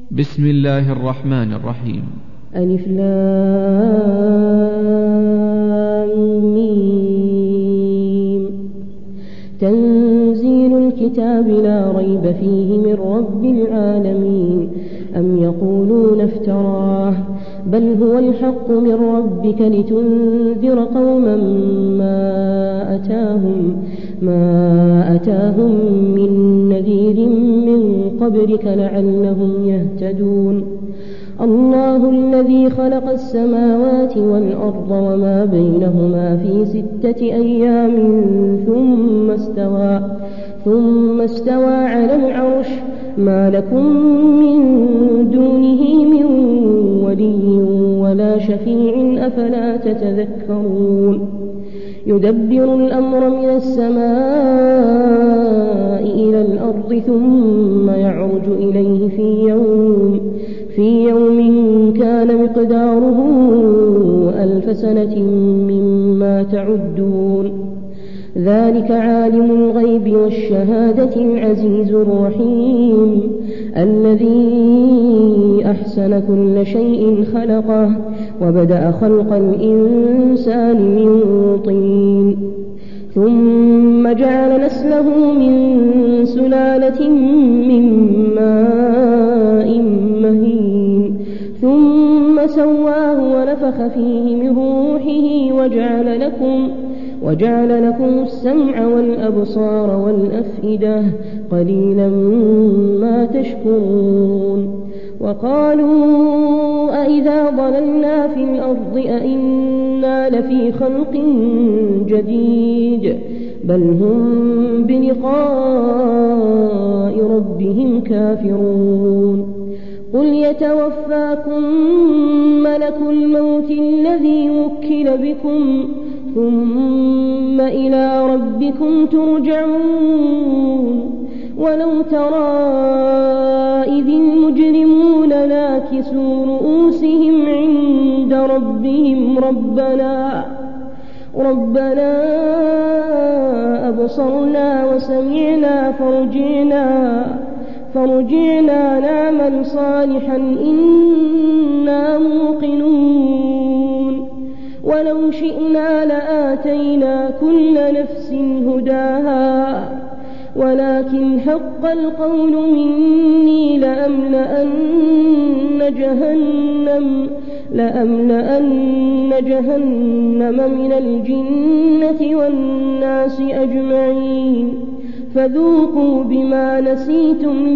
بسم الله الرحمن الرحيم. ألف لام ميم. تنزيل الكتاب لا ريب فيه من رب العالمين. أم يقولون افتراه بل هو الحق من ربك لتنذر قوما ما أتاهم من نذير من قبلك لعلهم يهتدون. الله الذي خلق السماوات والأرض وما بينهما في 6 أيام ثم استوى على العرش ما لكم من دونه من ولي ولا شفيع أفلا تتذكرون. يدبر الأمر من السماء إلى الأرض ثم يعرج إليه في يوم كان مقداره 1000 سنة مما تعدون. ذلك عالم الغيب والشهادة العزيز الرحيم الذي أحسن كل شيء خلقه وبدأ خلق الإنسان من طين ثم جعل نسله من سلالة من ماء مهين ثم سواه ونفخ فيه من روحه وجعل لكم السمع والأبصار والأفئدة قليلا ما تشكرون. وقالوا أئذا ضللنا في الأرض أئنا لفي خلق جديد بل هم بلقاء ربهم كافرون. قل يتوفاكم ملك الموت الذي وكل بكم ثم إلى ربكم ترجعون. ولو ترى إذ المجرمون ناكسوا رؤوسهم عند ربهم ربنا أبصرنا وسمعنا فرجعنا نعمل صالحا إنا موقنون. ولو شئنا لآتينا كل نفس هداها ولكن حق القول مني لأملأن جهنم من الجنة والناس أجمعين. فذوقوا بما نسيتم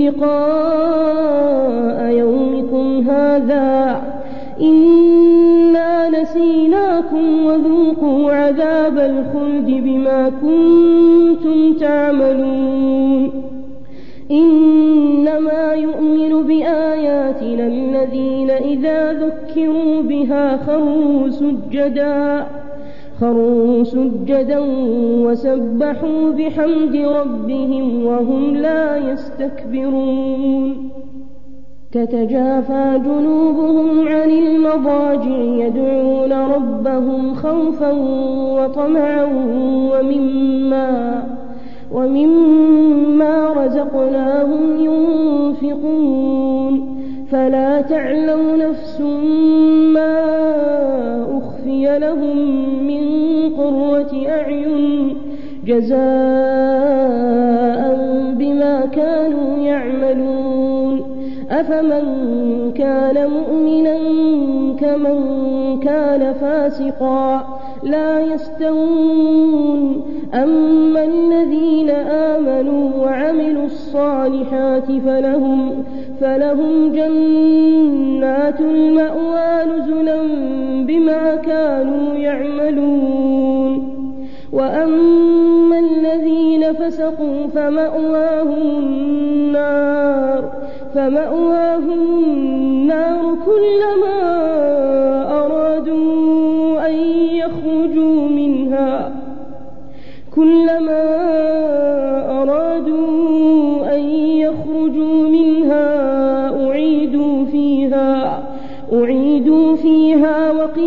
لقاء يومكم هذا إنا نسيناكم وذوقوا عذاب الخلد بما كنتم تعملون. إنما يؤمن بآياتنا الذين إذا ذكروا بها خروا سجدا وسبحوا بحمد ربهم وهم لا يستكبرون. تتجافى جنوبهم عن المضاجع يدعون ربهم خوفا وطمعا ومما رزقناهم ينفقون. فلا تعلم نفس ما أخفي لهم من قرة أعين جزاء بما كانوا يعملون. أفمن كان مؤمنا كمن كان فاسقا لا يستوون. أما الذين آمنوا وعملوا الصالحات فلهم جنات المأوى نزلا بما كانوا يعملون. وأما الذين فسقوا فمأواهم النار كلما أرادوا أن يخرجوا منها أعيدوا فيها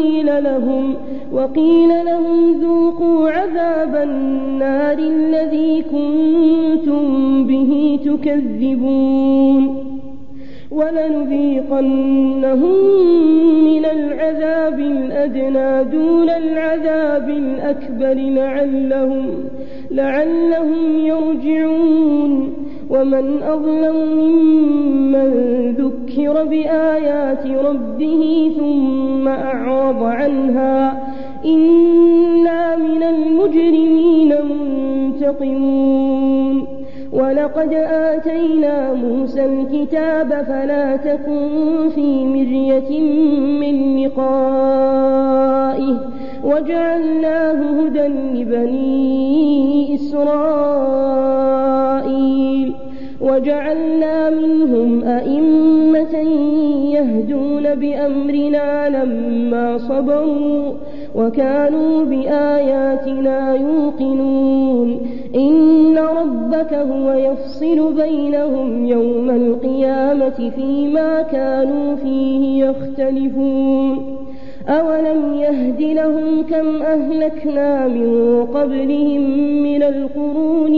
وقيل لهم ذوقوا عذاب النار الذي كنتم به تكذبون. ولنذيقنهم من العذاب الأدنى دون العذاب الأكبر لعلهم يرجعون. ومن أظلم ممن ذكر بآيات ربه ثم أعرض عنها إنا من المجرمين منتقمون. ولقد آتينا موسى الكتاب فلا تكن في مرية من لقائه وجعلناه هدى لبني إسرائيل وجعلنا منهم أئمة يهدون بأمرنا لما صبروا وكانوا بآياتنا يوقنون. إن ربك هو يفصل بينهم يوم القيامة فيما كانوا فيه يختلفون. أولم يهد لهم كم أهلكنا من قبلهم من القرون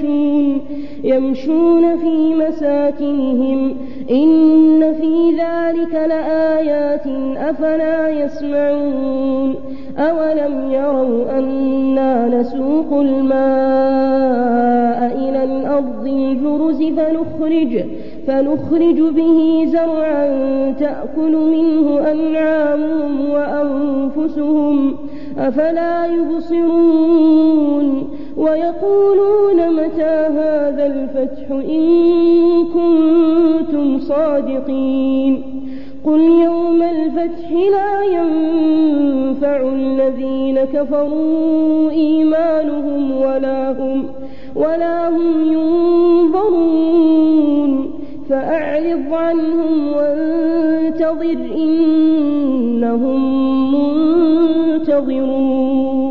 يمشون في مساكنهم إن في ذلك لآيات أفلا يسمعون. أولم يروا أنا نسوق الماء إلى الأرض الجرز فنخرج به زرعا تأكل منه أنعامهم وأنفسهم أفلا يبصرون. ويقولون متى هذا الفتح إن كنتم صادقين. قل يوم الفتح لا ينفع الذين كفروا إيمانهم ولا هم ينظرون. فأعرض عنهم وانتظر إنهم منتظرون.